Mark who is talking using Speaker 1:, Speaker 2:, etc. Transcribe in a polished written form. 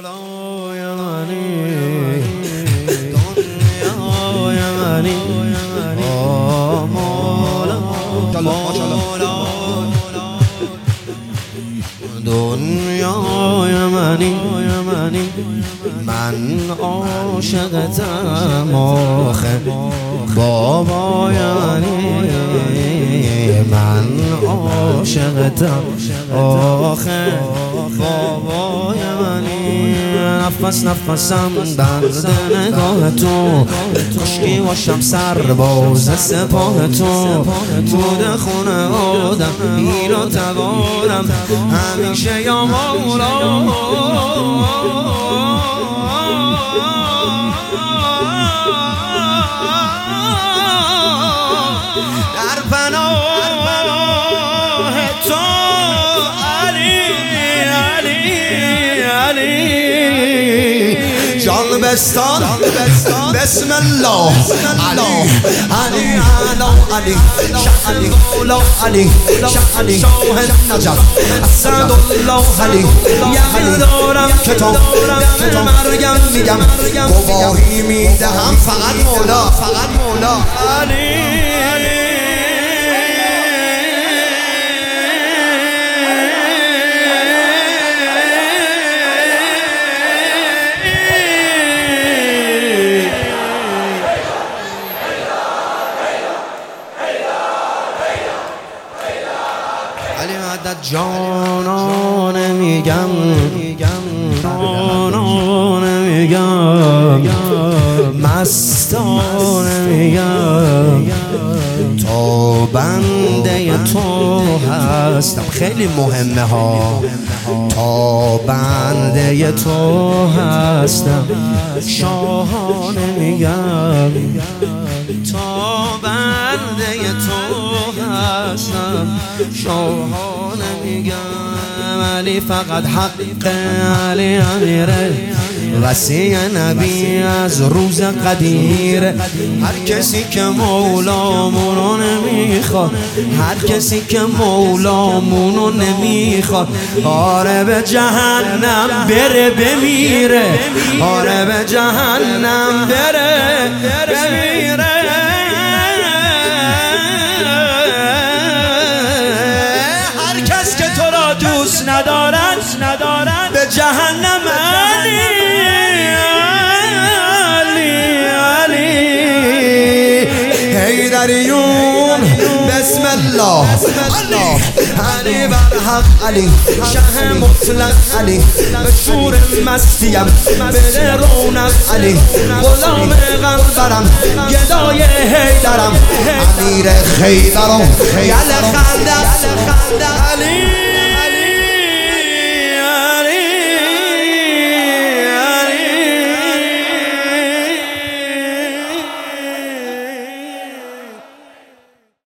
Speaker 1: مولای منی دنیای منی مولا دنیای منی من عاشقتم آخه بابای منی من عاشقتم آخه بابای منی نفسم بند نگاه تو کشکی باشم سرباز سپاه تو بود خونه آدم ایل و توانم همیشه یا مولا در پناه تو علی جان بستان بسم الله علی علی مولا علی شاه نجف اسد الله علی یقین دارم که تو دم مرگم میگم گواهی میدهم فقط مولا علی جانانه میگم مستانه میگم تا بنده تو هستم خیلی مهمه ها تا بنده تو هستم شاهانه میگم تا بنده تو هستم شاهانه میگم علی فقط حق علی امیره وصی نبی از روز قدیر هر کسی که مولامونو نمیخواد هر کسی که مولامونو نمیخواد آره به جهنم بره بمیره آره به جهنم بره بمیره هر کس که تو را دوست ندارن به جهنم حیدریون بسم الله علی برحق علی شه مطلق علی به شور مستیم بده رونق علی غلام غمبرم گدای حیدرم امیر خیبرم یل خندق علی